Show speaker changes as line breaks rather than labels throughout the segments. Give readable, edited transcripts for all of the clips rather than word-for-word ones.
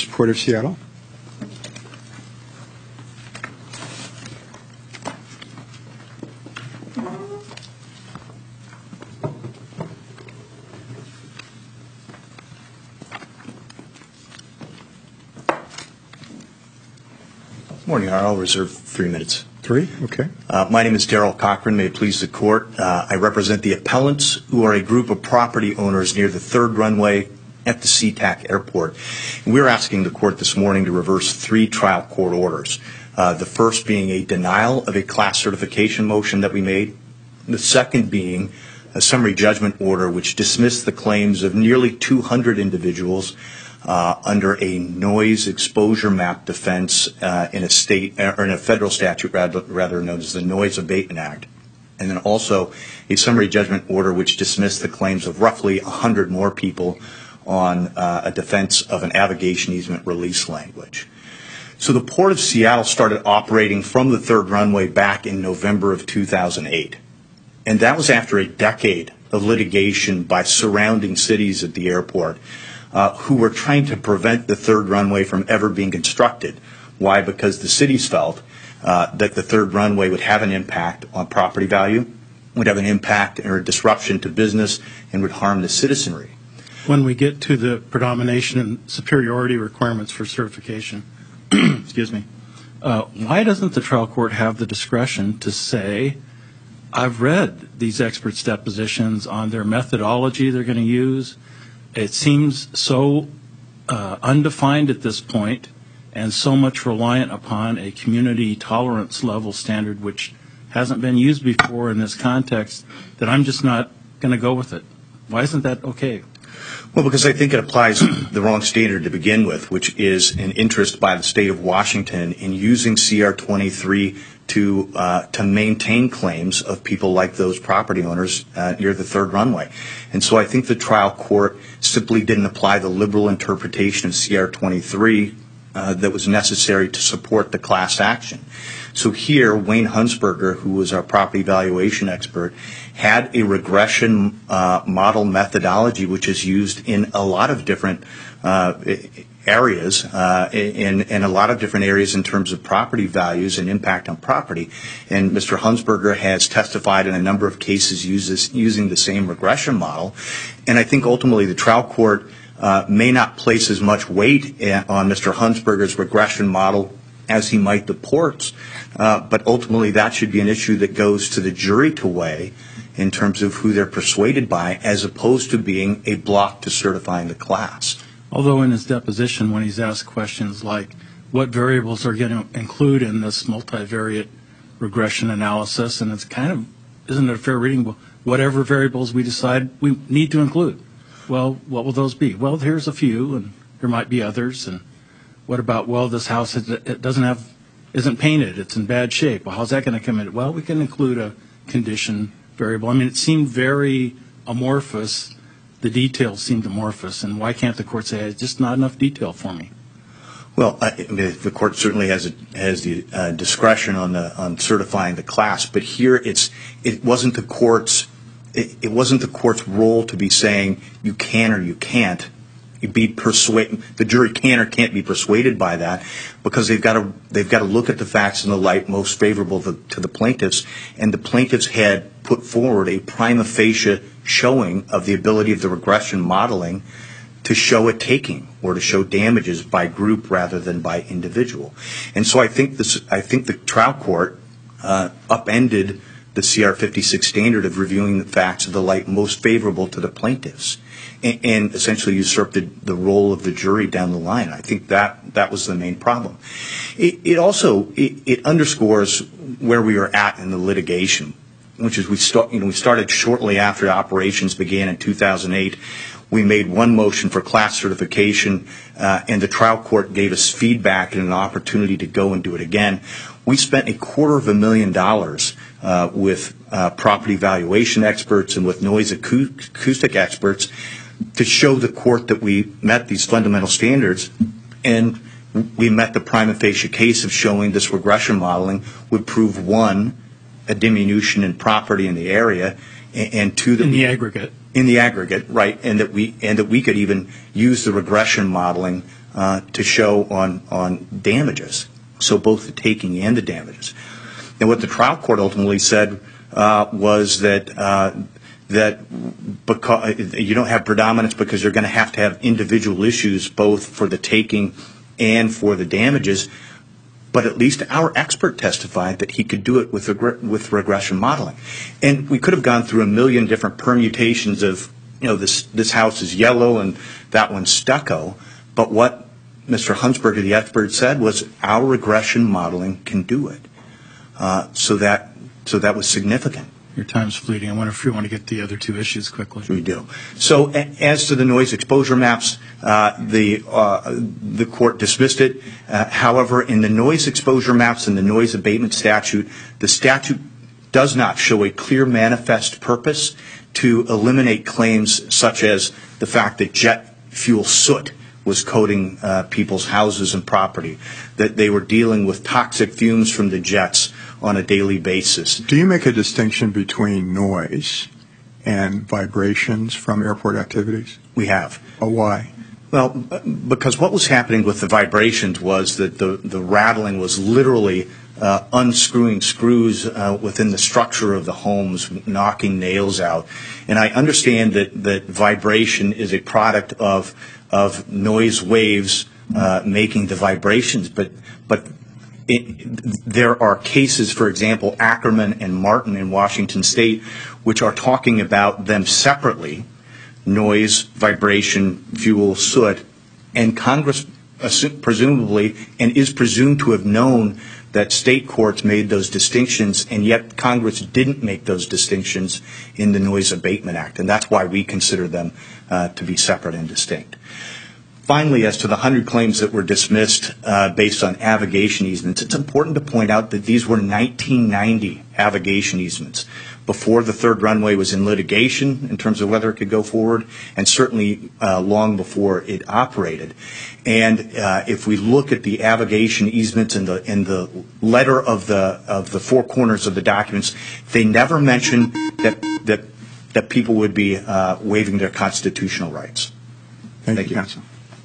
Port of Seattle.
Morning, I'll reserve 3 minutes.
3? Okay.
My name is Darrell Cochran. May it please the court. I represent the appellants, who are a group of property owners near the third runway at the SeaTac Airport. And we're asking the court this morning to reverse 3 trial court orders. The first being a denial of a class certification motion that we made. The second being a summary judgment order which dismissed the claims of nearly 200 individuals under a noise exposure map defense in a state or in a federal statute rather known as the Noise Abatement Act, and then also a summary judgment order which dismissed the claims of roughly 100 more people on a defense of an navigation easement release language. So the Port of Seattle started operating from the third runway back in November of 2008, and that was after a decade of litigation by surrounding cities at the airport who were trying to prevent the third runway from ever being constructed. Why? Because the cities felt that the third runway would have an impact on property value, would have an impact or a disruption to business, and would harm the citizenry.
When we get to the predomination and superiority requirements for certification, excuse me, why doesn't the trial court have the discretion to say, I've read these experts' depositions on their methodology they're going to use. It seems so undefined at this point and so much reliant upon a community tolerance level standard which hasn't been used before in this context that I'm just not going to go with it. Why isn't that okay?
Well, because I think it applies the wrong standard to begin with, which is an interest by the state of Washington in using CR 23 to maintain claims of people like those property owners near the third runway. And so I think the trial court simply didn't apply the liberal interpretation of CR 23 that was necessary to support the class action. So here, Wayne Hunsberger, who was our property valuation expert, had a regression model methodology which is used in a lot of different areas, in a lot of different areas in terms of property values and impact on property. And Mr. Hunsberger has testified in a number of cases using the same regression model. And I think ultimately the trial court may not place as much weight on Mr. Hunsberger's regression model as he might the port's, but ultimately that should be an issue that goes to the jury to weigh in terms of who they're persuaded by, as opposed to being a block to certifying the class.
Although in his deposition, when he's asked questions like what variables are going to include in this multivariate regression analysis, and it's kind of, isn't it a fair reading? Well, whatever variables we decide we need to include. Well, what will those be? Well, here's a few, and there might be others. And what about, well, this house isn't painted, it's in bad shape. Well, how's that going to come in? Well, we can include a condition variable. I mean, it seemed very amorphous. The details seemed amorphous, and why can't the court say it's just not enough detail for me?
Well, the court certainly has the discretion on certifying the class, but here it wasn't the court's role to be saying you can or you can't be persuaded. The jury can or can't be persuaded by that, because they've got to look at the facts in the light most favorable to the plaintiffs, and the plaintiffs had put forward a prima facie showing of the ability of the regression modeling to show a taking or to show damages by group rather than by individual. And so I think the trial court upended the CR 56 standard of reviewing the facts of the light most favorable to the plaintiffs, and essentially usurped the role of the jury down the line. I think that was the main problem. It also underscores where we are at in the litigation, which is we started shortly after operations began in 2008. We made one motion for class certification, and the trial court gave us feedback and an opportunity to go and do it again. We spent $250,000 with property valuation experts and with noise acoustic experts to show the court that we met these fundamental standards, and we met the prima facie case of showing this regression modeling would prove, one, a diminution in property in the area, and two, that
in the aggregate,
right, and that we could even use the regression modeling to show on damages, so both the taking and the damages. And what the trial court ultimately said was that because you don't have predominance because you're going to have individual issues both for the taking and for the damages. But at least our expert testified that he could do it with regression modeling. And we could have gone through a million different permutations of, this house is yellow and that one's stucco. But what Mr. Hunsberger, the expert, said was our regression modeling can do it. So that was significant.
Your time's fleeting. I wonder if you want to get the other two issues quickly.
We do. So as to the noise exposure maps, the court dismissed it. However, in the noise exposure maps and the noise abatement statute, the statute does not show a clear manifest purpose to eliminate claims such as the fact that jet fuel soot was coating people's houses and property, that they were dealing with toxic fumes from the jets on a daily basis.
Do you make a distinction between noise and vibrations from airport activities?
We have.
Why?
Well, because what was happening with the vibrations was that the rattling was literally unscrewing screws within the structure of the homes, knocking nails out. And I understand that vibration is a product of noise waves making the vibrations, but there are cases, for example, Ackerman and Martin in Washington State, which are talking about them separately, noise, vibration, fuel, soot, and Congress presumably and is presumed to have known that state courts made those distinctions, and yet Congress didn't make those distinctions in the Noise Abatement Act, and that's why we consider them to be separate and distinct. Finally, as to the 100 claims that were dismissed based on avigation easements, it's important to point out that these were 1990 avigation easements before the third runway was in litigation in terms of whether it could go forward, and certainly long before it operated. And if we look at the avigation easements in the letter of the four corners of the documents, they never mention that people would be waiving their constitutional rights.
Thank you, Counsel.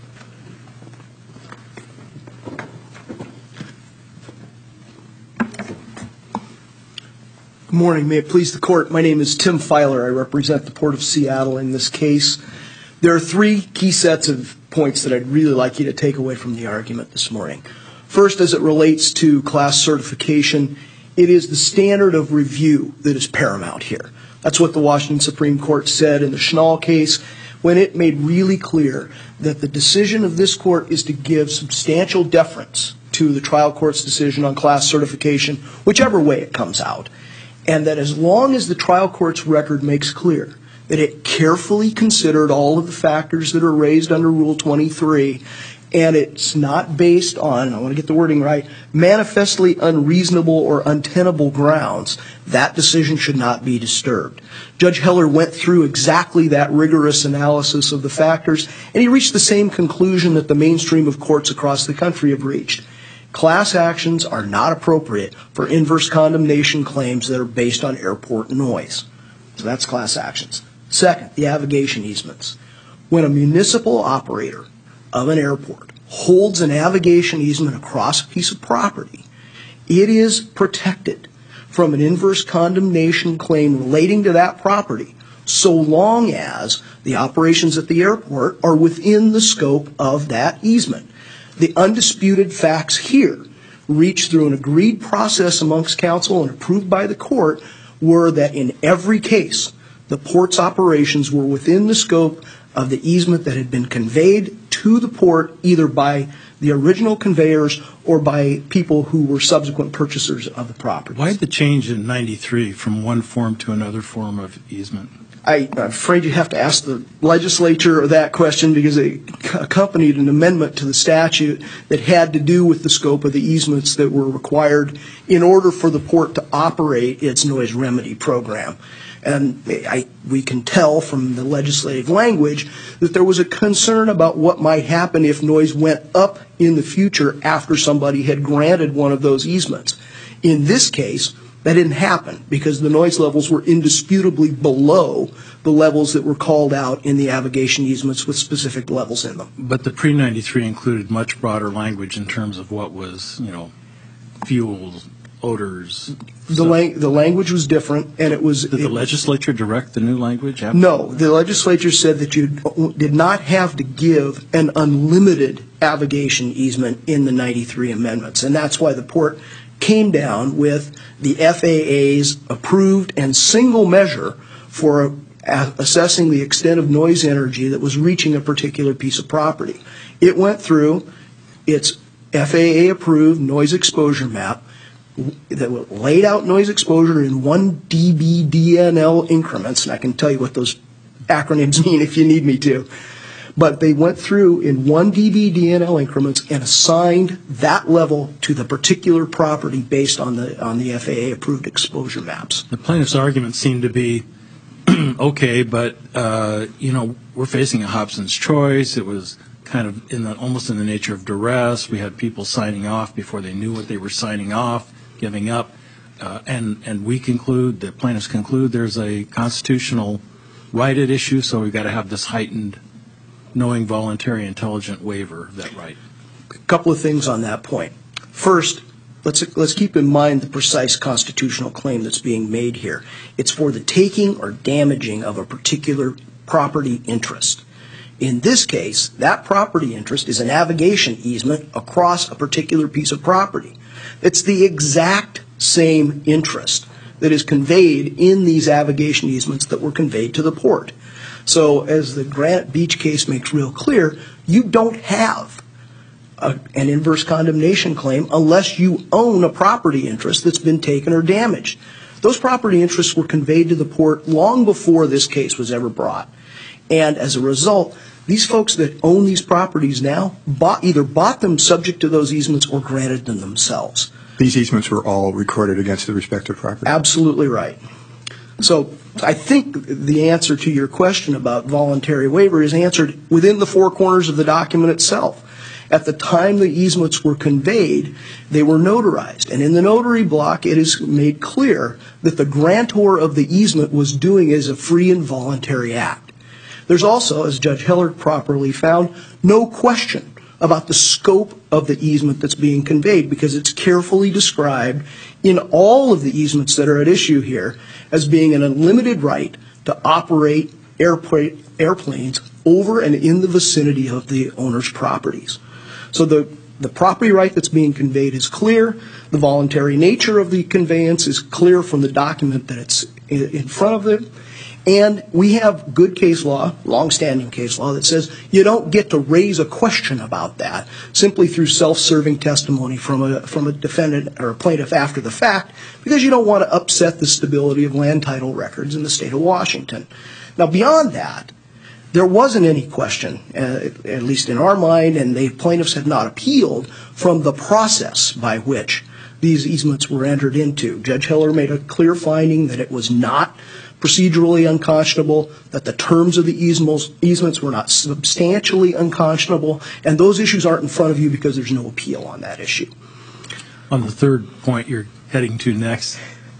Good morning. May it please the Court. My name is Tim Filer. I represent the Port of Seattle in this case. There are three key sets of points that I'd really like you to take away from the argument this morning. First, as it relates to class certification, it is the standard of review that is paramount here. That's what the Washington Supreme Court said in the Schnall case when it made really clear that the decision of this court is to give substantial deference to the trial court's decision on class certification, whichever way it comes out. And that as long as the trial court's record makes clear that it carefully considered all of the factors that are raised under Rule 23, and it's not based on, I want to get the wording right, manifestly unreasonable or untenable grounds, that decision should not be disturbed. Judge Heller went through exactly that rigorous analysis of the factors, and he reached the same conclusion that the mainstream of courts across the country have reached. Class actions are not appropriate for inverse condemnation claims that are based on airport noise. So that's class actions. Second, the avigation easements. When a municipal operator of an airport holds an avigation easement across a piece of property, it is protected from an inverse condemnation claim relating to that property so long as the operations at the airport are within the scope of that easement. The undisputed facts here, reached through an agreed process amongst counsel and approved by the court, were that in every case, the port's operations were within the scope of the easement that had been conveyed to the port either by the original conveyors or by people who were subsequent purchasers of the property.
Why the change in 93 from one form to another form of easement?
I'm afraid you have to ask the legislature that question because it accompanied an amendment to the statute that had to do with the scope of the easements that were required in order for the port to operate its noise remedy program. And we can tell from the legislative language that there was a concern about what might happen if noise went up in the future after somebody had granted one of those easements. In this case, that didn't happen because the noise levels were indisputably below the levels that were called out in the avigation easements with specific levels in them.
But the pre-93 included much broader language in terms of what was, fuels, odors.
The language was different, and it was...
Did the legislature direct the new language?
No, the legislature said that you did not have to give an unlimited avigation easement in the 93 amendments, and that's why the port came down with the FAA's approved and single measure for assessing the extent of noise energy that was reaching a particular piece of property. It went through its FAA-approved noise exposure map that laid out noise exposure in 1 dB DNL increments, and I can tell you what those acronyms mean if you need me to. But they went through in 1 dB DNL increments and assigned that level to the particular property based on the FAA-approved exposure maps.
The plaintiff's argument seemed to be, okay, but, we're facing a Hobson's choice. It was kind of almost in the nature of duress. We had people signing off before they knew what they were signing off, giving up. And we conclude, the plaintiffs conclude, there's a constitutional right at issue, so we've got to have this heightened knowing, voluntary, intelligent waiver of that right.
A couple of things on that point. First, let's keep in mind the precise constitutional claim that's being made here. It's for the taking or damaging of a particular property interest. In this case, that property interest is a navigation easement across a particular piece of property. It's the exact same interest that is conveyed in these avigation easements that were conveyed to the port. So as the Granite Beach case makes real clear, you don't have an inverse condemnation claim unless you own a property interest that's been taken or damaged. Those property interests were conveyed to the port long before this case was ever brought. And as a result, these folks that own these properties now either bought them subject to those easements or granted them themselves.
These easements were all recorded against the respective property?
Absolutely right. So I think the answer to your question about voluntary waiver is answered within the four corners of the document itself. At the time the easements were conveyed, they were notarized. And in the notary block, it is made clear that the grantor of the easement was doing it as a free and voluntary act. There's also, as Judge Heller properly found, no question about the scope of the easement that's being conveyed because it's carefully described in all of the easements that are at issue here as being an unlimited right to operate airplanes over and in the vicinity of the owner's properties. So the property right that's being conveyed is clear. The voluntary nature of the conveyance is clear from the document that it's in front of them. And we have good case law, long-standing case law, that says you don't get to raise a question about that simply through self-serving testimony from a defendant or a plaintiff after the fact because you don't want to upset the stability of land title records in the state of Washington. Now, beyond that, there wasn't any question, at least in our mind, and the plaintiffs have not appealed from the process by which these easements were entered into. Judge Heller made a clear finding that it was not procedurally unconscionable, that the terms of the easements were not substantially unconscionable, and those issues aren't in front of you because there's no appeal on that issue.
On the third point you're heading to next,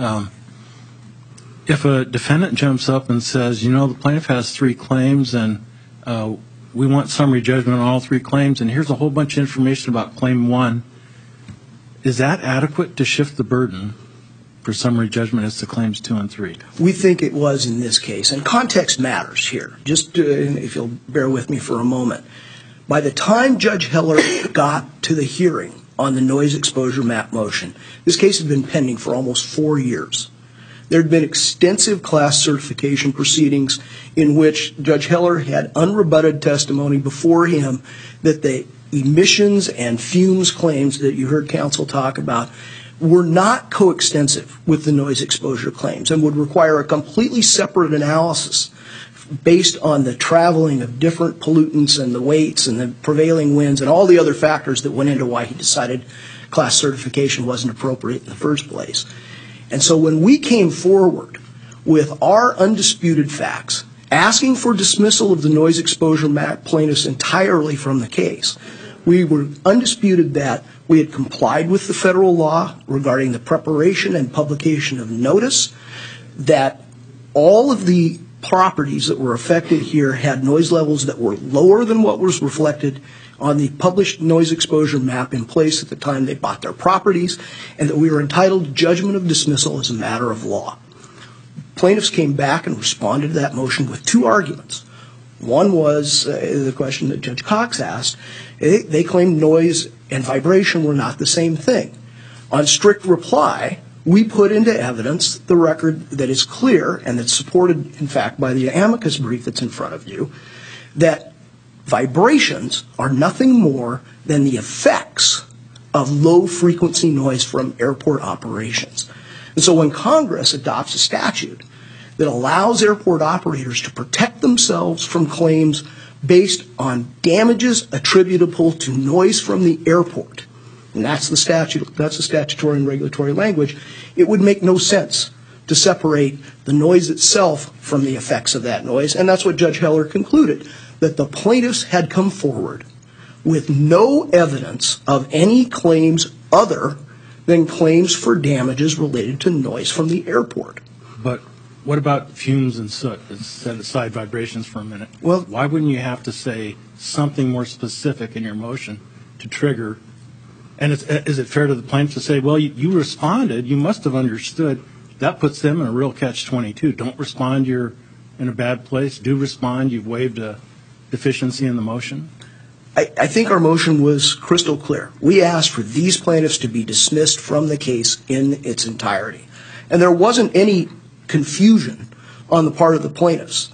if a defendant jumps up and says, the plaintiff has 3 claims and we want summary judgment on all 3 claims, and here's a whole bunch of information about claim 1, is that adequate to shift the burden for summary judgment as to claims 2 and 3?
We think it was in this case, and context matters here. Just if you'll bear with me for a moment. By the time Judge Heller got to the hearing on the noise exposure map motion, this case had been pending for almost 4 years. There had been extensive class certification proceedings in which Judge Heller had unrebutted testimony before him that the emissions and fumes claims that you heard counsel talk about were not coextensive with the noise exposure claims and would require a completely separate analysis based on the traveling of different pollutants and the weights and the prevailing winds and all the other factors that went into why he decided class certification wasn't appropriate in the first place. And so when we came forward with our undisputed facts, asking for dismissal of the noise exposure map plaintiffs entirely from the case, we were undisputed that we had complied with the federal law regarding the preparation and publication of notice, that all of the properties that were affected here had noise levels that were lower than what was reflected on the published noise exposure map in place at the time they bought their properties, and that we were entitled to judgment of dismissal as a matter of law. Plaintiffs came back and responded to that motion with two arguments. One was the question that Judge Cox asked. They claimed noise and vibration were not the same thing. On strict reply, we put into evidence the record that is clear and that's supported, in fact, by the amicus brief that's in front of you, that vibrations are nothing more than the effects of low-frequency noise from airport operations. And so when Congress adopts a statute that allows airport operators to protect themselves from claims based on damages attributable to noise from the airport, and that's the statute, that's the statutory and regulatory language, it would make no sense to separate the noise itself from the effects of that noise. And that's what Judge Heller concluded, that the plaintiffs had come forward with no evidence of any claims other than claims for damages related to noise from the airport.
But what about fumes and soot? Let's set aside vibrations for a minute.
Well,
why wouldn't you have to say something more specific in your motion to trigger? And is it fair to the plaintiff to say, well, you responded, you must have understood? That puts them in a real catch-22. Don't respond, you're in a bad place. Do respond, you've waived a deficiency in the motion.
I think our motion was crystal clear. We asked for these plaintiffs to be dismissed from the case in its entirety. And there wasn't any confusion on the part of the plaintiffs.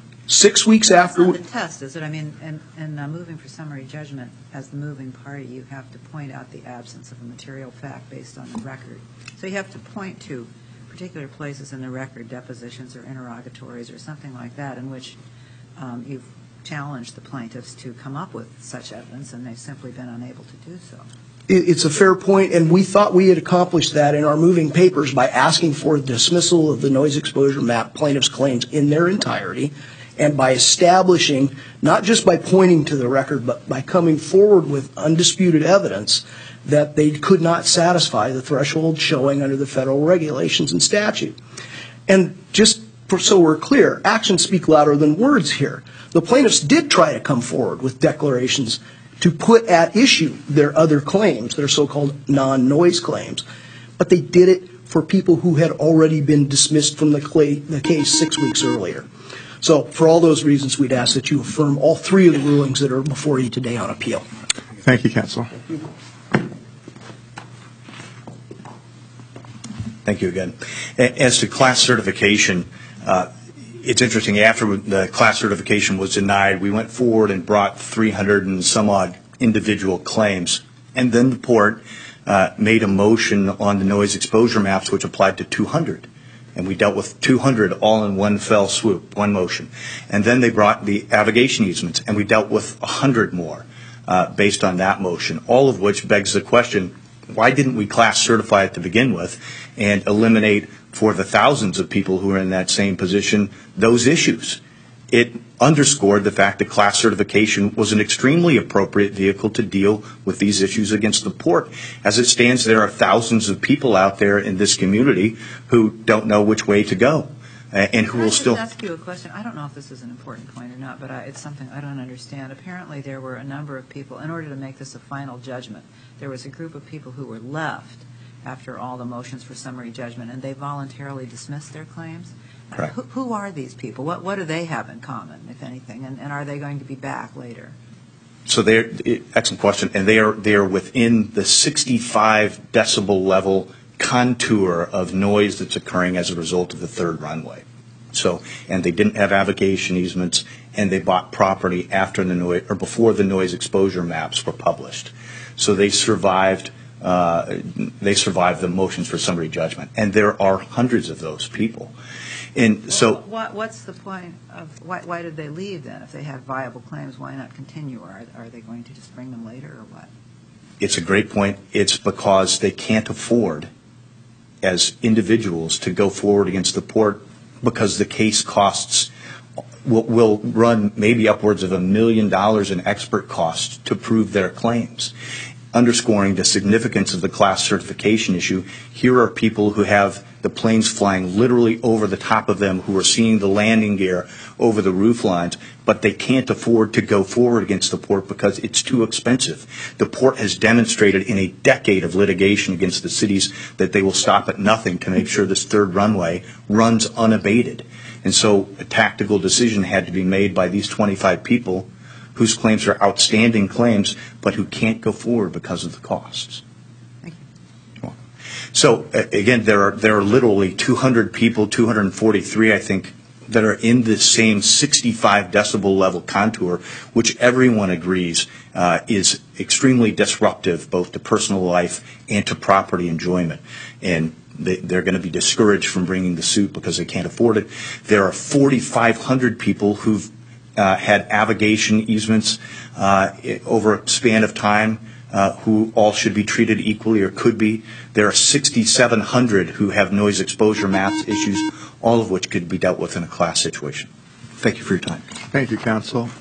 6 weeks after...
It's not the test, is it? I mean, in moving for summary judgment, as the moving party, you have to point out the absence of a material fact based on the record. So you have to point to particular places in the record, depositions or interrogatories or something like that, in which you've challenged the plaintiffs to come up with such evidence, and they've simply been unable to do so.
It's a fair point, and we thought we had accomplished that in our moving papers by asking for dismissal of the noise exposure map plaintiffs' claims in their entirety, and by establishing, not just by pointing to the record, but by coming forward with undisputed evidence that they could not satisfy the threshold showing under the federal regulations and statute. And just so we're clear, actions speak louder than words here. The plaintiffs did try to come forward with declarations to put at issue their other claims, their so-called non-noise claims, but they did it for people who had already been dismissed from the case 6 weeks earlier. So for all those reasons, we'd ask that you affirm all three of the rulings that are before you today on appeal.
Thank you, counsel.
Thank you again. As to class certification, it's interesting. After the class certification was denied, we went forward and brought 300 and some odd individual claims. And then the court made a motion on the noise exposure maps, which applied to 200. And we dealt with 200 all in one fell swoop, one motion. And then they brought the abrogation easements, and we dealt with 100 more based on that motion, all of which begs the question, why didn't we class certify it to begin with and eliminate for the thousands of people who are in that same position those issues? It underscored the fact that class certification was an extremely appropriate vehicle to deal with these issues against the port. As it stands, there are thousands of people out there in this community who don't know which way to go and who will still...
Can I just ask you a question? I don't know if this is an important point or not, but it's something I don't understand. Apparently there were a number of people, in order to make this a final judgment, there was a group of people who were left after all the motions for summary judgment, and they voluntarily dismissed their claims.
Correct.
Who are these people? What do they have in common, if anything, and are they going to be back later?
So excellent question, and they are within the 65 decibel level contour of noise that's occurring as a result of the third runway. So, and they didn't have avocation easements, and they bought property after the noise or before the noise exposure maps were published. So they survived. They survived the motions for summary judgment, and there are hundreds of those people. And so,
what's the point of why did they leave then? If they have viable claims, why not continue? Or are they going to just bring them later, or what?
It's a great point. It's because they can't afford, as individuals, to go forward against the port because the case costs will run maybe upwards of $1 million in expert costs to prove their claims. Underscoring the significance of the class certification issue, here are people who have the planes flying literally over the top of them, who are seeing the landing gear over the roof lines, but they can't afford to go forward against the port because it's too expensive. The port has demonstrated in a decade of litigation against the cities that they will stop at nothing to make sure this third runway runs unabated. And so a tactical decision had to be made by these 25 people whose claims are outstanding claims, but who can't go forward because of the costs.
Thank
you. So again, there are literally 200 people, 243, I think, that are in this same 65 decibel level contour, which everyone agrees is extremely disruptive both to personal life and to property enjoyment. And they're going to be discouraged from bringing the suit because they can't afford it. There are 4,500 people who've had avigation easements over a span of time who all should be treated equally or could be. There are 6,700 who have noise exposure maps issues, all of which could be dealt with in a class situation. Thank you for your time.
Thank you, counsel.